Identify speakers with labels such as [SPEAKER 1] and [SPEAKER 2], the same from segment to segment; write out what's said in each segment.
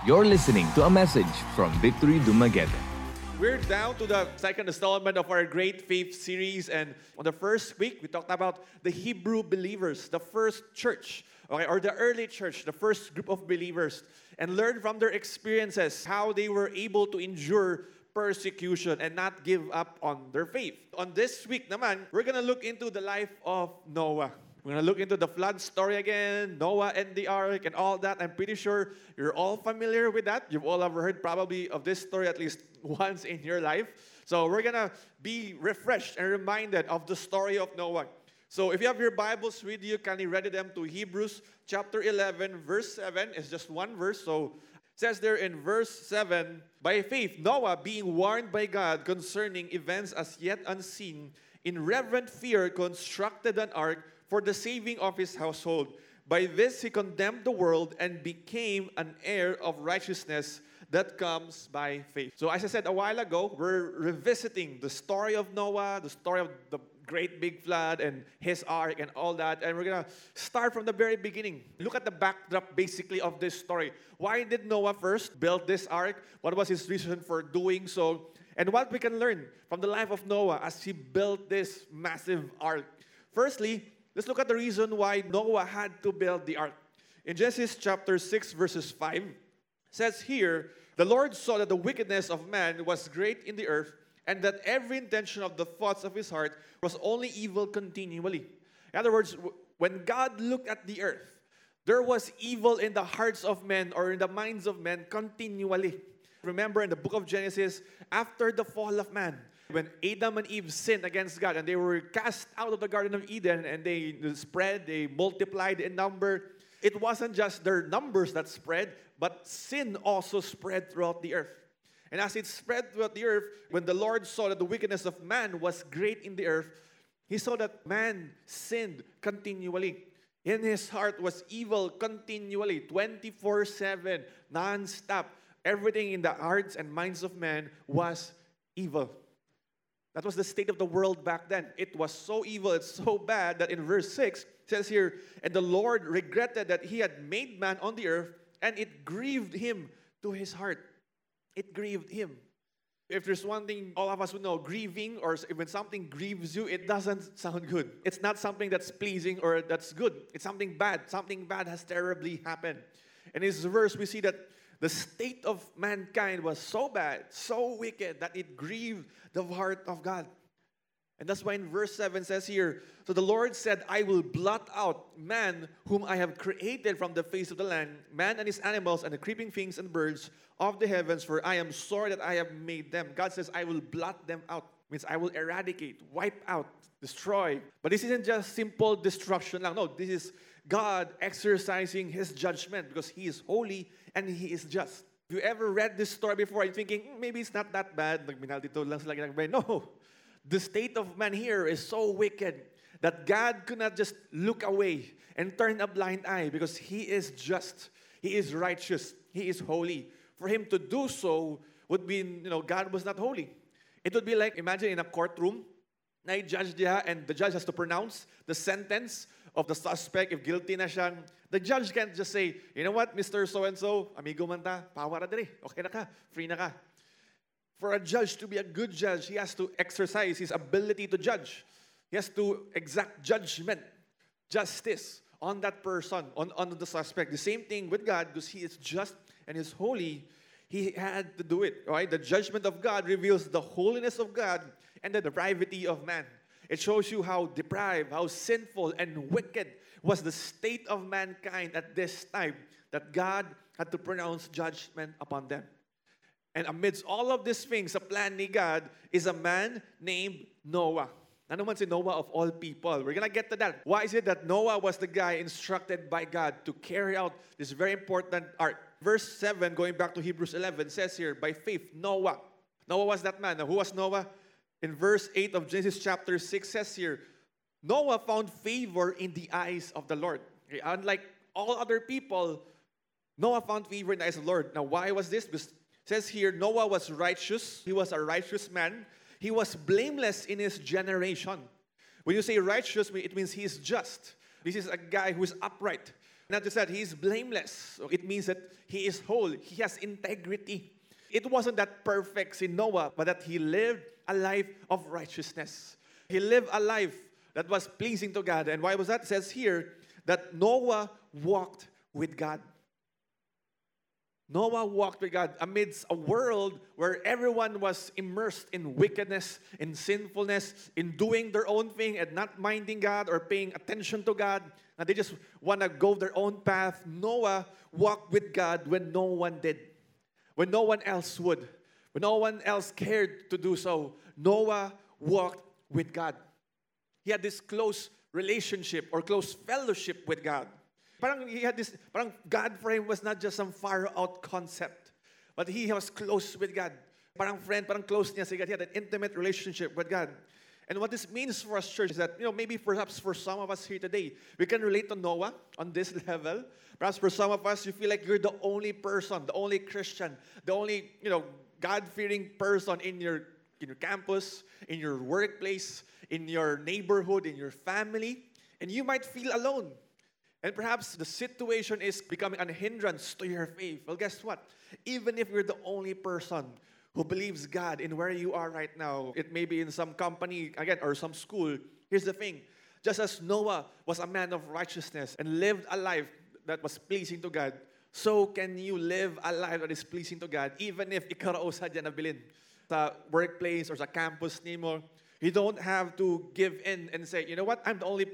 [SPEAKER 1] You're listening to a message from Victory Dumaguete.
[SPEAKER 2] We're down to the second installment of our Great Faith series, and on the first week, we talked about the Hebrew believers, the first church, okay, or the early church, the first group of believers, and learned from their experiences how they were able to endure persecution and not give up on their faith. On this week naman, we're gonna look into the life of Noah. We're going to look into the flood story again, Noah and the ark and all that. I'm pretty sure you're all familiar with that. You've all ever heard probably of this story at least once in your life. So we're going to be refreshed and reminded of the story of Noah. So if you have your Bibles with you, kindly read them to Hebrews chapter 11, verse 7. It's just one verse. So it says there in verse 7, by faith, Noah, being warned by God concerning events as yet unseen, in reverent fear constructed an ark for the saving of his household. By this he condemned the world and became an heir of righteousness that comes by faith. So as I said a while ago, we're revisiting the story of Noah, the story of the great big flood and his ark and all that. And we're going to start from the very beginning. Look at the backdrop basically of this story. Why did Noah first build this ark? What was his reason for doing so? And what we can learn from the life of Noah as he built this massive ark. Firstly, let's look at the reason why Noah had to build the ark. In Genesis chapter 6, verses 5, it says here, the Lord saw that the wickedness of man was great in the earth, and that every intention of the thoughts of his heart was only evil continually. In other words, when God looked at the earth, there was evil in the hearts of men or in the minds of men continually. Remember in the book of Genesis, after the fall of man, when Adam and Eve sinned against God and they were cast out of the Garden of Eden and they spread, they multiplied in number, it wasn't just their numbers that spread, but sin also spread throughout the earth. And as it spread throughout the earth, when the Lord saw that the wickedness of man was great in the earth, He saw that man sinned continually. In his heart was evil continually, 24/7, non-stop. Everything in the hearts and minds of men was evil. That was the state of the world back then. It was so evil, it's so bad that in verse 6, it says here, and the Lord regretted that he had made man on the earth, and it grieved him to his heart. It grieved him. If there's one thing all of us would know, grieving, or when something grieves you, it doesn't sound good. It's not something that's pleasing or that's good. It's something bad. Something bad has terribly happened. In this verse, we see that the state of mankind was so bad, so wicked, that it grieved the heart of God. And that's why in verse 7 says here, so the Lord said, I will blot out man whom I have created from the face of the land, man and his animals and the creeping things and birds of the heavens, for I am sorry that I have made them. God says, I will blot them out. Means I will eradicate, wipe out, destroy. But this isn't just simple destruction. No, this is God exercising His judgment because He is holy and He is just. If you ever read this story before, you're thinking, maybe it's not that bad. No. The state of man here is so wicked that God could not just look away and turn a blind eye because He is just. He is righteous. He is holy. For Him to do so would mean, God was not holy. It would be like, imagine in a courtroom, na judge diha, and the judge has to pronounce the sentence of the suspect if guilty na siya. The judge can't just say, you know what, Mr. So-and-so, amigo man ta, pawara diri, okay na ka, free na ka. For a judge to be a good judge, he has to exercise his ability to judge. He has to exact judgment, justice on that person, on the suspect. The same thing with God, because He is just and is holy. He had to do it, right? The judgment of God reveals the holiness of God and the depravity of man. It shows you how depraved, how sinful and wicked was the state of mankind at this time that God had to pronounce judgment upon them. And amidst all of these things, the plan ni God is a man named Noah. Ano man si Noah of all people? We're going to get to that. Why is it that Noah was the guy instructed by God to carry out this very important ark? Verse 7, going back to Hebrews 11, says here, by faith, Noah. Noah was that man. Now, who was Noah? In verse 8 of Genesis chapter 6 says here, Noah found favor in the eyes of the Lord. Okay, unlike all other people, Noah found favor in the eyes of the Lord. Now, why was this? Because it says here, Noah was righteous. He was a righteous man. He was blameless in his generation. When you say righteous, it means he is just. This is a guy who is upright. Not just that, he is blameless. So it means that he is whole. He has integrity. It wasn't that perfect in Noah, but that he lived a life of righteousness. He lived a life that was pleasing to God. And why was that? It says here that Noah walked with God. Noah walked with God amidst a world where everyone was immersed in wickedness, in sinfulness, in doing their own thing and not minding God or paying attention to God. And they just want to go their own path. Noah walked with God when no one did, when no one else would, when no one else cared to do so. Noah walked with God. He had this close relationship or close fellowship with God. Parang God for him was not just some far out concept, but he was close with God. Parang friend, parang close niya si God. He had an intimate relationship with God. And what this means for us, church, is that, maybe perhaps for some of us here today, we can relate to Noah on this level. Perhaps for some of us, you feel like you're the only person, the only Christian, the only, God-fearing person in your campus, in your workplace, in your neighborhood, in your family. And you might feel alone. And perhaps the situation is becoming a hindrance to your faith. Well, guess what? Even if you're the only person who believes God in where you are right now, it may be in some company, again, or some school. Here's the thing. Just as Noah was a man of righteousness and lived a life that was pleasing to God, so can you live a life that is pleasing to God, even if ikaw sa dyan nabilin sa workplace or sa campus nimo. You don't have to give in and say, you know what, I'm the only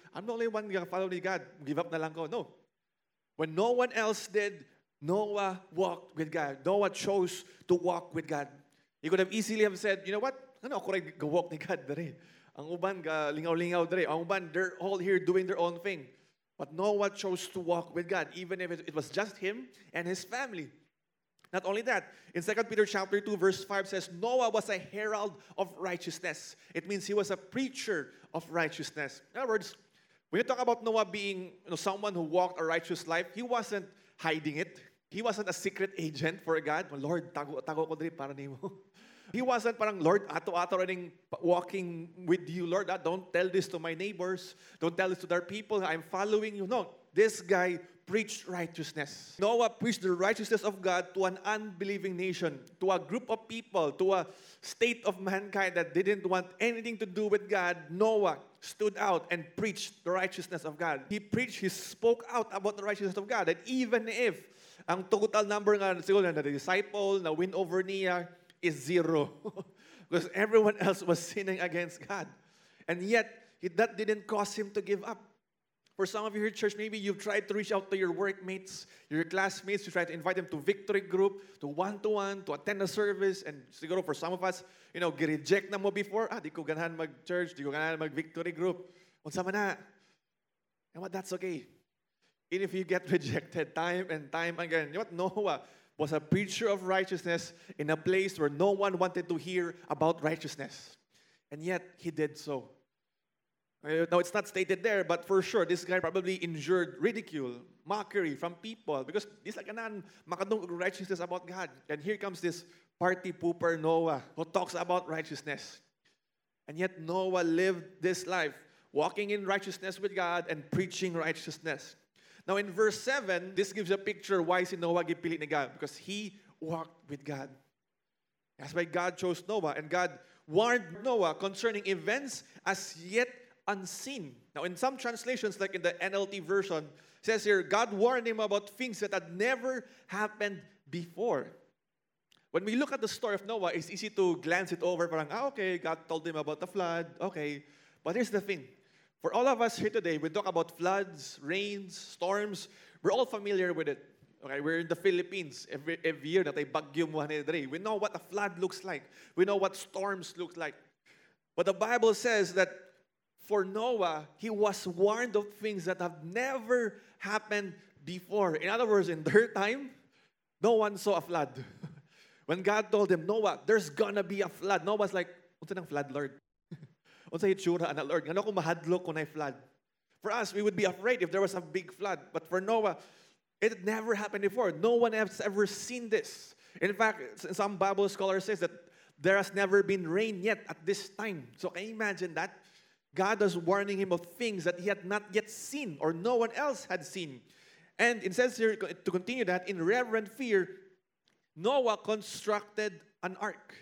[SPEAKER 2] one who follow ni God. Give up na lang ko. No. When no one else did, Noah walked with God. Noah chose to walk with God. He could have easily have said, you know what, ako rin walk ni God dere. Ang uban lingaw-lingaw dere. Ang uban, they're all here doing their own thing. But Noah chose to walk with God, even if it was just him and his family. Not only that, in 2 Peter chapter 2, verse 5 says, Noah was a herald of righteousness. It means he was a preacher of righteousness. In other words, when you talk about Noah being someone who walked a righteous life, he wasn't hiding it. He wasn't a secret agent for God. Lord, tago ko diri para nimo. He wasn't parang, Lord, ato-ato rin walking with you. Lord, don't tell this to my neighbors. Don't tell this to their people. I'm following you. No, this guy preached righteousness. Noah preached the righteousness of God to an unbelieving nation, to a group of people, to a state of mankind that didn't want anything to do with God. Noah stood out and preached the righteousness of God. He spoke out about the righteousness of God. And even if ang total number nga siguro na disciple na win over niya is 0, because everyone else was sinning against God. And yet, that didn't cause him to give up. For some of you here, church, maybe you've tried to reach out to your workmates, your classmates, you tried to invite them to victory group, to one-to-one, to attend a service, and siguro for some of us, gi-reject na mo before, di ko ganahan mag-church, di ko ganahan mag-victory group. Unsa man na. And what, that's okay. Even if you get rejected time and time again, you know what? Noah was a preacher of righteousness in a place where no one wanted to hear about righteousness. And yet, he did so. Now, it's not stated there, but for sure, this guy probably endured ridicule, mockery from people because this like anan makadung righteousness about God. And here comes this party pooper Noah who talks about righteousness. And yet Noah lived this life, walking in righteousness with God and preaching righteousness. Now, in verse 7, this gives a picture why si Noah gipili ni God, because he walked with God. That's why God chose Noah, and God warned Noah concerning events as yet unseen. Now, in some translations, like in the NLT version, it says here, God warned him about things that had never happened before. When we look at the story of Noah, it's easy to glance it over, parang, okay, God told him about the flood, okay. But here's the thing. For all of us here today, we talk about floods, rains, storms. We're all familiar with it. Okay, we're in the Philippines. Every year that ay bagyo mo we know what a flood looks like. We know what storms look like. But the Bible says that for Noah, he was warned of things that have never happened before. In other words, in their time, no one saw a flood. When God told him, Noah, there's gonna be a flood. Noah's like, unsa nang flood, Lord? Unsa hitsura ana, Lord? Ngano ko mahadlok kun ay flood? For us, we would be afraid if there was a big flood. But for Noah, it had never happened before. No one has ever seen this. In fact, some Bible scholars says that there has never been rain yet at this time. So can you imagine that? God was warning him of things that he had not yet seen or no one else had seen. And it says here, to continue that, in reverent fear, Noah constructed an ark.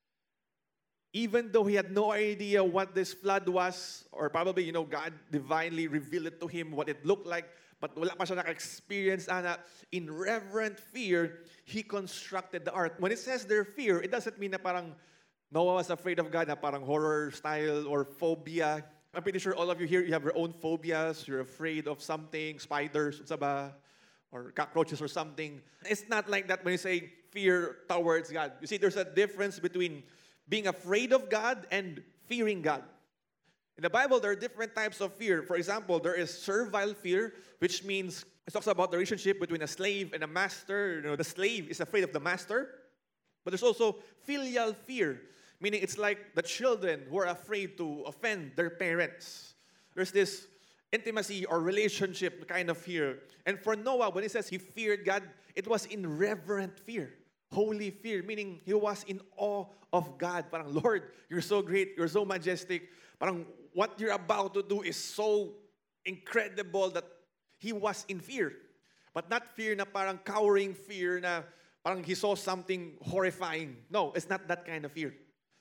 [SPEAKER 2] Even though he had no idea what this flood was, or probably, God divinely revealed it to him, what it looked like, but wala pa siya naka-experience, in reverent fear, he constructed the ark. When it says their fear, it doesn't mean na parang Noah was afraid of God, na parang horror style or phobia. I'm pretty sure all of you here, you have your own phobias. You're afraid of something, spiders, or cockroaches or something. It's not like that when you say fear towards God. You see, there's a difference between being afraid of God and fearing God. In the Bible, there are different types of fear. For example, there is servile fear, which means it talks about the relationship between a slave and a master. The slave is afraid of the master. But there's also filial fear, meaning it's like the children who are afraid to offend their parents. There's this intimacy or relationship kind of fear. And for Noah, when he says he feared God, it was in reverent fear. Holy fear, meaning he was in awe of God. Parang, Lord, you're so great, you're so majestic. Parang, what you're about to do is so incredible that he was in fear. But not fear na parang cowering fear na parang he saw something horrifying. No, it's not that kind of fear.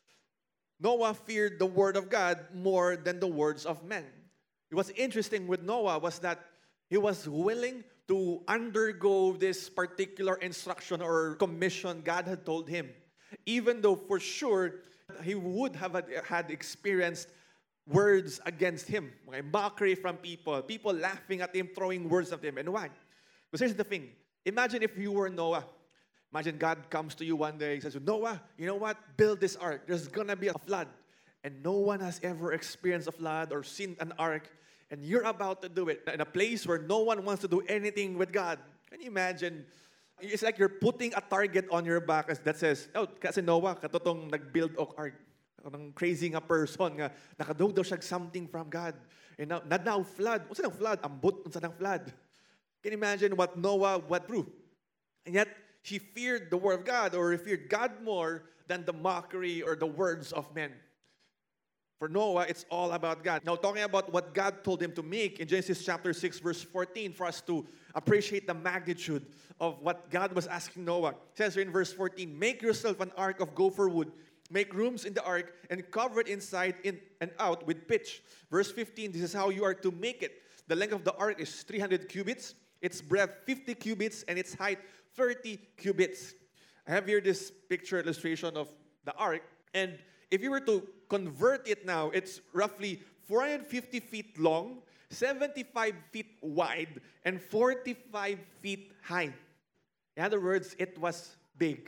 [SPEAKER 2] Noah feared the word of God more than the words of men. What's interesting with Noah was that he was willing to undergo this particular instruction or commission God had told him, even though for sure he would have had experienced words against him, mockery from people laughing at him, throwing words at him. And why? Because here's the thing. Imagine if you were Noah. Imagine God comes to you one day and says, Noah, you know what? Build this ark. There's going to be a flood. And no one has ever experienced a flood or seen an ark. And you're about to do it in a place where no one wants to do anything with God. Can you imagine? It's like you're putting a target on your back that says, oh, kasi Noah, katotong nag-build og ark. Ang crazy nga person nga, nakadog daw siya something from God. And now flood. What's ang flood? Ambot unsa ng flood. Can you imagine what Noah went through? And yet, he feared the word of God, or he feared God more than the mockery or the words of men. For Noah, it's all about God. Now, talking about what God told him to make in Genesis chapter 6, verse 14, for us to appreciate the magnitude of what God was asking Noah. It says in verse 14, make yourself an ark of gopher wood. Make rooms in the ark and cover it inside in and out with pitch. Verse 15, this is how you are to make it. The length of the ark is 300 cubits, its breadth 50 cubits, and its height 30 cubits. I have here this picture illustration of the ark. And if you were to convert it now, it's roughly 450 feet long, 75 feet wide, and 45 feet high. In other words, it was big.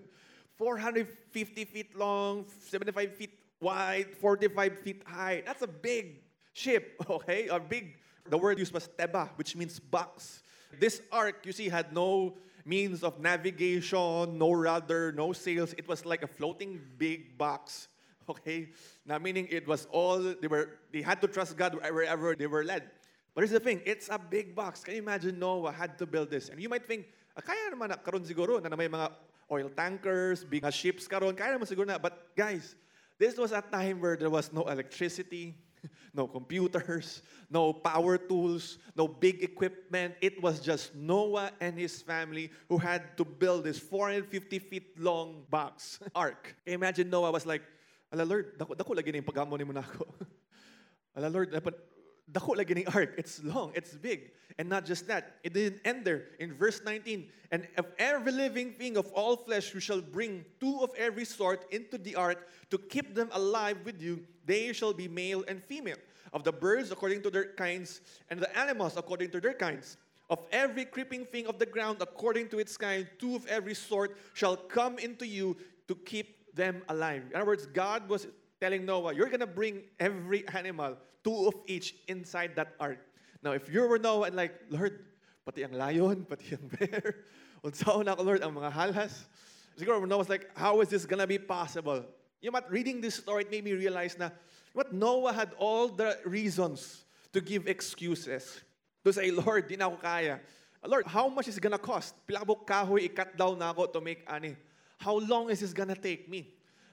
[SPEAKER 2] 450 feet long, 75 feet wide, 45 feet high. That's a big ship, okay? The word used was teba, which means box. This ark, you see, had no means of navigation, no rudder, no sails. It was like a floating big box, okay? Now, meaning it was they had to trust God wherever they were led. But here's the thing, it's a big box. Can you imagine Noah had to build this? And you might think, kaya naman karon siguro na may mga oil tankers, big ships karon, kaya naman siguro na. But guys, this was a time where there was no electricity, no computers, no power tools, no big equipment. It was just Noah and his family who had to build this 450 feet long box, ark. Can you imagine Noah was like, ala Lord, dako lagi na yung pagamo ni mo na ako. Ala Lord, dako lagi na yung ark. It's long, it's big. And not just that, it didn't end there. In verse 19, and of every living thing of all flesh you shall bring 2 of every sort into the ark to keep them alive with you. They shall be male and female. Of the birds according to their kinds, and the animals according to their kinds. Of every creeping thing of the ground according to its kind, 2 of every sort shall come into you to keep them alive. In other words, God was telling Noah, you're going to bring every animal, 2 of each, inside that ark. Now, if you were Noah and like, Lord, pati ang lion, pati ang bear, unsaon ako, Lord, ang mga halas. Siguro Noah was like, how is this going to be possible? You know what, reading this story, it made me realize na what Noah had all the reasons to give excuses. To say, Lord, di na ako kaya. Lord, how much is it gonna cost? Pilabok kahoy, i-cut down na ako to make ani. How long is this gonna take me?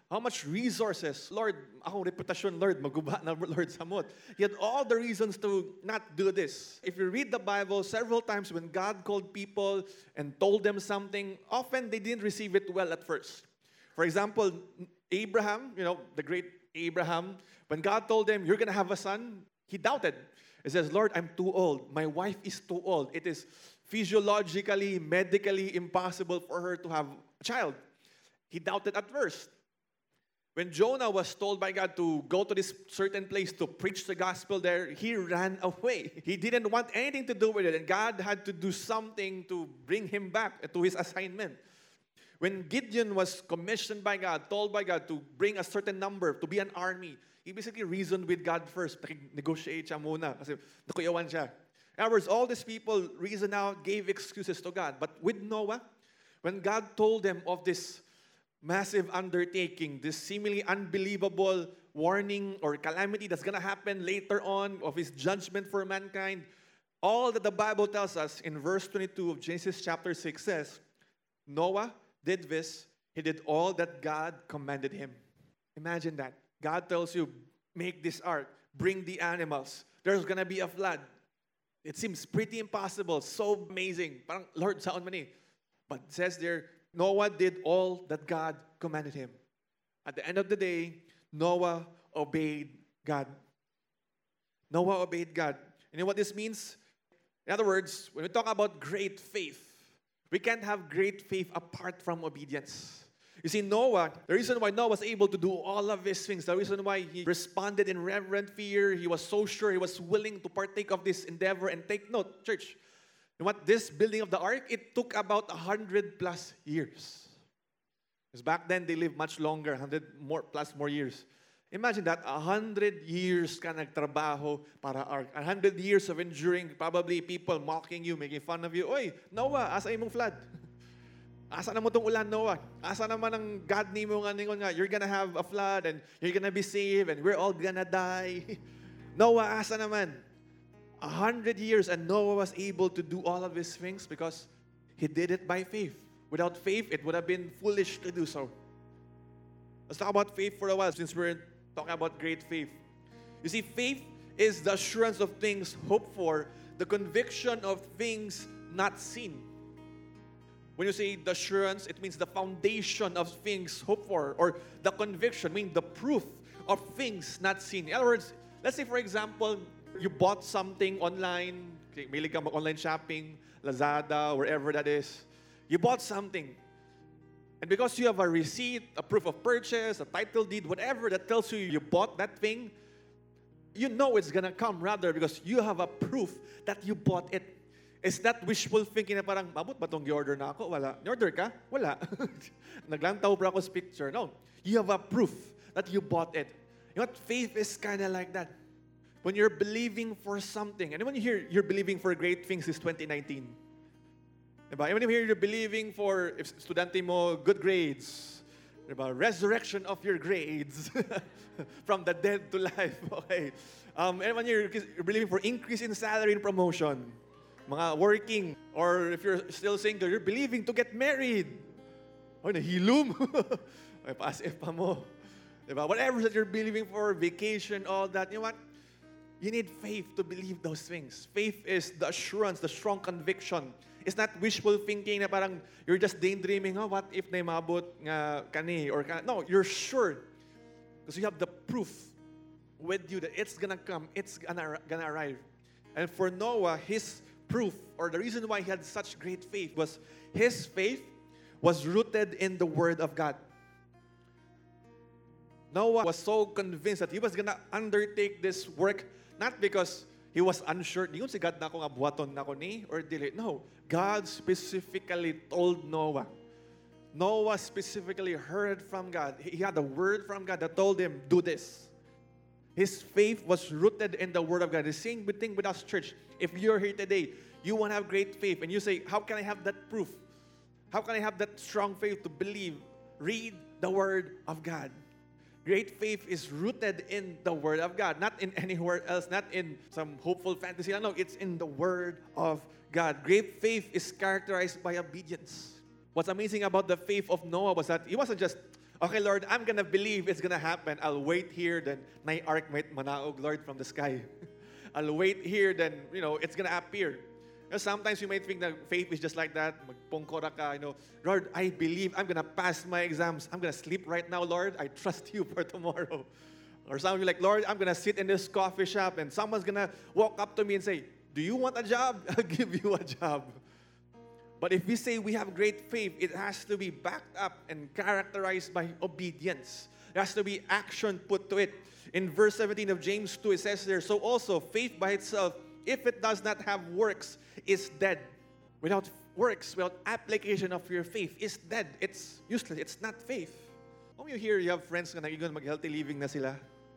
[SPEAKER 2] How much resources? Lord, akong reputasyon, Lord, maguba na, Lord, samot. He had all the reasons to not do this. If you read the Bible, several times when God called people and told them something, often they didn't receive it well at first. For example, Abraham, the great Abraham, when God told him, you're going to have a son, he doubted. He says, Lord, I'm too old. My wife is too old. It is physiologically, medically impossible for her to have a child. He doubted at first. When Jonah was told by God to go to this certain place to preach the gospel there, he ran away. He didn't want anything to do with it, and God had to do something to bring him back to his assignment. When Gideon was commissioned by God, told by God to bring a certain number, to be an army, he basically reasoned with God first. Negotiate siya muna kasi nakuyawan siya. In other words, all these people reasoned out, gave excuses to God. But with Noah, when God told them of this massive undertaking, this seemingly unbelievable warning or calamity that's going to happen later on of his judgment for mankind, all that the Bible tells us in verse 22 of Genesis chapter 6 says, Noah did this, he did all that God commanded him. Imagine that. God tells you, make this ark, bring the animals, there's going to be a flood. It seems pretty impossible, so amazing. Parang, Lord, saan man eh. But it says there, Noah did all that God commanded him. At the end of the day, Noah obeyed God. Noah obeyed God. You know what this means? In other words, when we talk about great faith, we can't have great faith apart from obedience. You see, Noah, the reason why Noah was able to do all of these things, the reason why he responded in reverent fear, he was so sure, he was willing to partake of this endeavor. And take note, church, you know what? This building of the ark, it took about 100 plus years. Because back then, they lived much longer, 100 more years. Imagine that, 100 years ka nagtrabaho para ark. 100 years of enduring, probably people mocking you, making fun of you. Oy, Noah, asa imong flood? Asa na mo tong ulan, Noah? Asa naman ang God ni mo nga ningon nga, you're gonna have a flood and you're gonna be saved and we're all gonna die. Noah, asa naman? 100 years and Noah was able to do all of these things because he did it by faith. Without faith, it would have been foolish to do so. Let's talk about faith for a while since we're talking about great faith. You see, faith is the assurance of things hoped for, the conviction of things not seen. When you say the assurance, it means the foundation of things hoped for, or the conviction, meaning the proof of things not seen. In other words, let's say, for example, you bought something online, mahilig ka mag-online shopping, Lazada, wherever that is. You bought something. And because you have a receipt, a proof of purchase, a title deed, whatever that tells you you bought that thing, you know it's gonna come rather because you have a proof that you bought it. It's not wishful thinking na parang, mabot ba itong i-order na ako? Wala. Ni-order ka? Wala. Naglantaw ba ako sa picture? No. You have a proof that you bought it. You know what? Faith is kind of like that. When you're believing for something, and when you hear you're believing for great things, it's 2019. Diba? And when you hear you're believing for, if estudyante mo, good grades, diba? Resurrection of your grades from the dead to life. Okay. And when you're believing for increase in salary and promotion, mga working, or if you're still single, you're believing to get married. Oh, nahilom. Ay, pa-as-if pa mo. Diba? Whatever that you're believing for, vacation, all that, you know what? You need faith to believe those things. Faith is the assurance, the strong conviction. It's not wishful thinking na parang you're just daydreaming, oh, what if na mabot nga kani or kani. No, you're sure. Because you have the proof with you that it's gonna come, it's gonna arrive. And for Noah, his proof, or the reason why he had such great faith, was his faith was rooted in the Word of God. Noah was so convinced that he was gonna undertake this work, not because he was unsure, di yun si God na ako nga buhaton na ako ni, or dili. No, God specifically told Noah. Noah specifically heard from God. He had a word from God that told him, do this. His faith was rooted in the Word of God. The same thing with us, church. If you're here today, you want to have great faith, and you say, how can I have that proof? How can I have that strong faith to believe? Read the Word of God. Great faith is rooted in the Word of God, not in anywhere else, not in some hopeful fantasy. No, it's in the Word of God. Great faith is characterized by obedience. What's amazing about the faith of Noah was that he wasn't just, Okay, Lord, I'm gonna believe it's gonna happen. I'll wait here, then my ark might manaog, Lord, from the sky. I'll wait here, then, it's gonna appear. Sometimes you might think that faith is just like that. Magpongkora ka, Lord, I believe I'm gonna pass my exams. I'm gonna sleep right now, Lord. I trust you for tomorrow. Or some of you like, Lord, I'm gonna sit in this coffee shop and someone's gonna walk up to me and say, do you want a job? I'll give you a job. But if we say we have great faith, it has to be backed up and characterized by obedience. There has to be action put to it. In verse 17 of James 2, it says there, so also faith by itself, if it does not have works, is dead. Without works, without application of your faith, is dead. It's useless. It's not faith. Kung you hear, you have friends na nag-igon mag-healthy living na sila.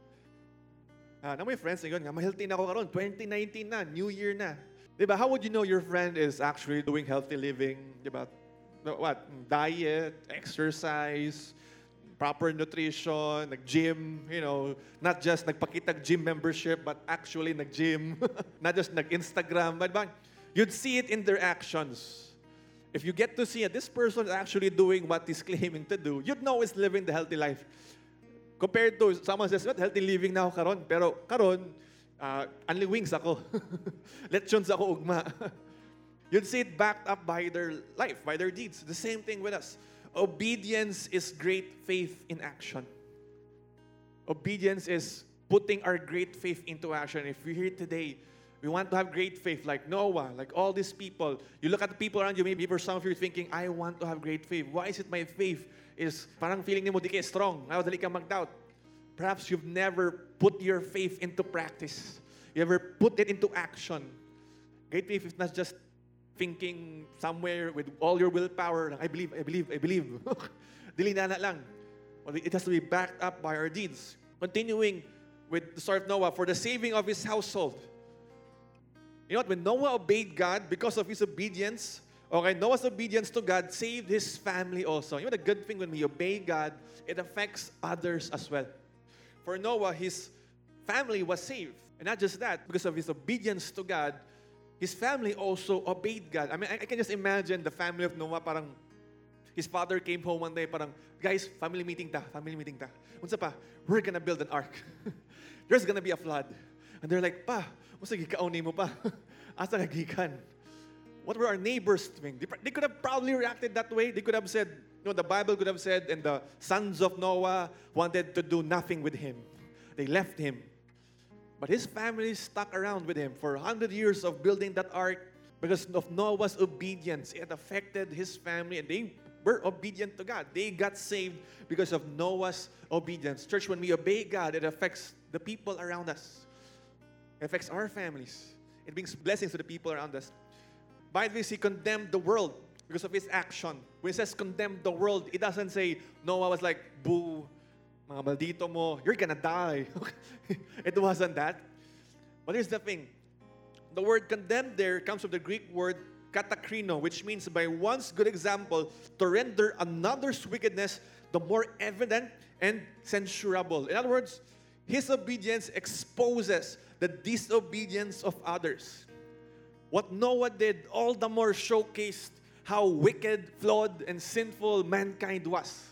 [SPEAKER 2] Na may friends na ma-healthy na ako karon, 2019 na, New Year na. Diba? How would you know your friend is actually doing healthy living? Diba? What? Diet, exercise, proper nutrition, nag-gym, not just nagpakitag gym membership, but actually nag-gym. Not just nag-Instagram. But you'd see it in their actions. If you get to see it, this person is actually doing what he's claiming to do, you'd know he's living the healthy life. Compared to someone says, what, healthy living na ako karon. Pero karon, only wings ako. Lechons ako ugma. You'd see it backed up by their life, by their deeds. The same thing with us. Obedience is great faith in action. Obedience is putting our great faith into action. If we're here today, we want to have great faith like Noah, like all these people. You look at the people around you, maybe for some of you thinking, I want to have great faith. Why is it my faith is parang feeling mo di kayo strong? Dali ka mag-doubt. Perhaps you've never put your faith into practice. You ever put it into action. Great faith is not just thinking somewhere with all your willpower, I believe. Dili na lang. Well, it has to be backed up by our deeds. Continuing with the story of Noah, for the saving of his household. You know what? When Noah obeyed God, because of his obedience, Noah's obedience to God saved his family also. You know the good thing when we obey God, it affects others as well. For Noah, his family was saved. And not just that, because of his obedience to God, his family also obeyed God. I mean, I can just imagine the family of Noah, parang his father came home one day, parang, guys, family meeting ta. Unsa pa? We're gonna build an ark. There's gonna be a flood. And they're like, pa, unsa gikaon mo pa? Asa kagikan? What were our neighbors doing? They could have probably reacted that way. They could have said, the Bible could have said, and the sons of Noah wanted to do nothing with him. They left him. But his family stuck around with him for 100 years of building that ark because of Noah's obedience. It affected his family, and they were obedient to God. They got saved because of Noah's obedience. Church, when we obey God, it affects the people around us. It affects our families. It brings blessings to the people around us. By the way, he condemned the world because of his action. When it says condemn the world, it doesn't say Noah was like, boo, mga maldito mo, you're gonna die. It wasn't that. But here's the thing. The word condemn there comes from the Greek word katakrino, which means by one's good example to render another's wickedness the more evident and censurable. In other words, his obedience exposes the disobedience of others. What Noah did all the more showcased how wicked, flawed, and sinful mankind was.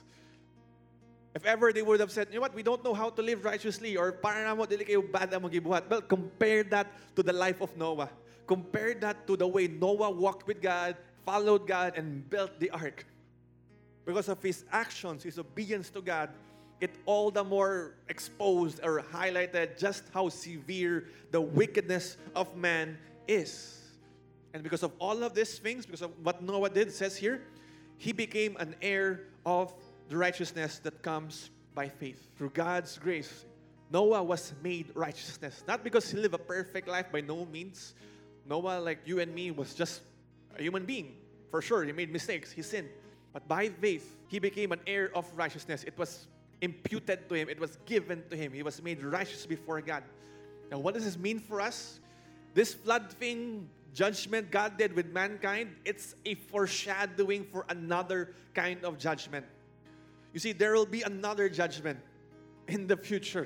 [SPEAKER 2] If ever they would have said, you know what, we don't know how to live righteously, or para na mo, dili kayo bad ang gibuhat. Well, compare that to the life of Noah. Compare that to the way Noah walked with God, followed God, and built the ark. Because of his actions, his obedience to God, it all the more exposed or highlighted just how severe the wickedness of man is. And because of all of these things, because of what Noah did, it says here, he became an heir of the righteousness that comes by faith. Through God's grace, Noah was made righteousness. Not because he lived a perfect life, by no means. Noah, like you and me, was just a human being. For sure, he made mistakes, he sinned. But by faith, he became an heir of righteousness. It was imputed to him. It was given to him. He was made righteous before God. Now, what does this mean for us? This flood thing, judgment God did with mankind, it's a foreshadowing for another kind of judgment. You see, there will be another judgment in the future.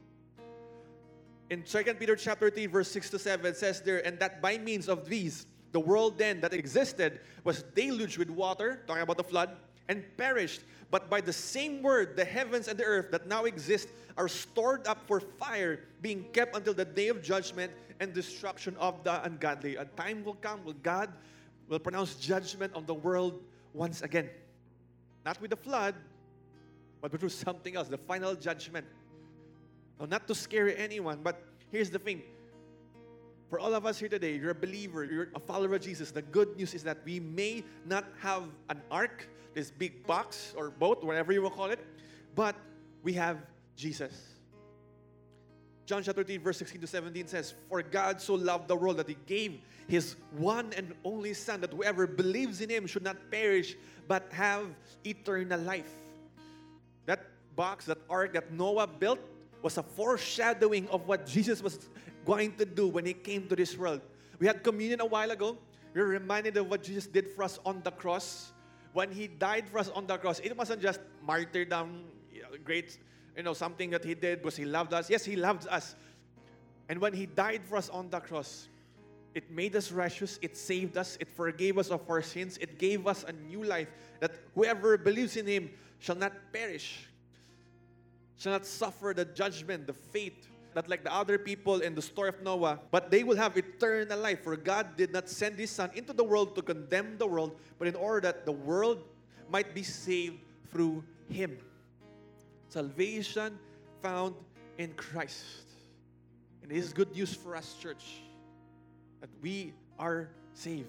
[SPEAKER 2] In 2 Peter chapter 3, verse 6 to 7, it says there, and that by means of these, the world then that existed was deluged with water, talking about the flood, and perished. But by the same word, the heavens and the earth that now exist are stored up for fire, being kept until the day of judgment and destruction of the ungodly. A time will come when God will pronounce judgment on the world once again. Not with the flood, but through something else, the final judgment. Now, not to scare anyone, but here's the thing. For all of us here today, you're a believer, you're a follower of Jesus. The good news is that we may not have an ark, this big box or boat, whatever you will call it, but we have Jesus. John chapter 3, verse 16 to 17 says, For God so loved the world that He gave His one and only Son, that whoever believes in Him should not perish, but have eternal life. That box, that ark that Noah built was a foreshadowing of what Jesus was going to do when He came to this world. We had communion a while ago. We were reminded of what Jesus did for us on the cross. When He died for us on the cross, it wasn't just martyrdom, great, something that He did was He loved us. Yes, He loved us. And when He died for us on the cross, it made us righteous. It saved us. It forgave us of our sins. It gave us a new life, that whoever believes in Him shall not perish, shall not suffer the judgment, the fate, not like the other people in the story of Noah, but they will have eternal life. For God did not send His Son into the world to condemn the world, but in order that the world might be saved through Him. Salvation found in Christ. And it is good news for us, church, that we are saved.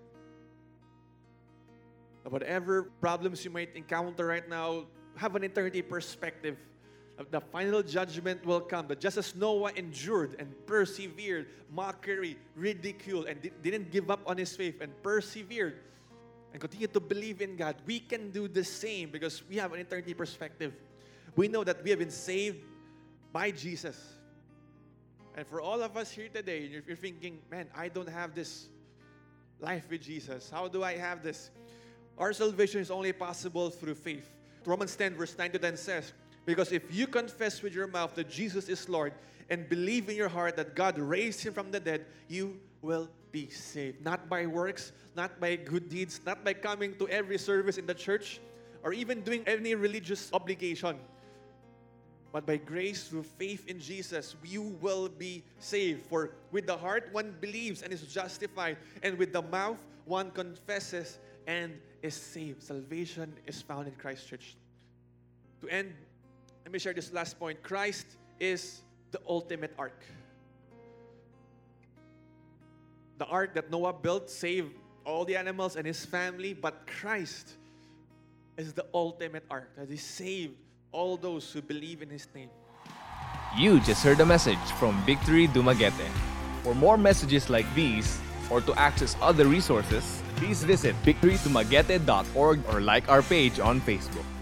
[SPEAKER 2] Whatever problems you might encounter right now, have an eternity perspective. The final judgment will come. But just as Noah endured and persevered, mockery, ridicule, and didn't give up on his faith and persevered and continued to believe in God, we can do the same because we have an eternity perspective. We know that we have been saved by Jesus. And for all of us here today, if you're thinking, man, I don't have this life with Jesus. How do I have this? Our salvation is only possible through faith. Romans 10 verse 9 to 10 says, Because if you confess with your mouth that Jesus is Lord and believe in your heart that God raised Him from the dead, you will be saved. Not by works, not by good deeds, not by coming to every service in the church, or even doing any religious obligation. But by grace through faith in Jesus, you will be saved. For with the heart one believes and is justified, and with the mouth one confesses and is saved. Salvation is found in Christ, church. To end, let me share this last point. Christ is the ultimate ark. The ark that Noah built saved all the animals and his family, but Christ is the ultimate ark that He saved all those who believe in His name.
[SPEAKER 1] You just heard a message from Victory Dumaguete. For more messages like these, or to access other resources, please visit victorydumaguete.org or like our page on Facebook.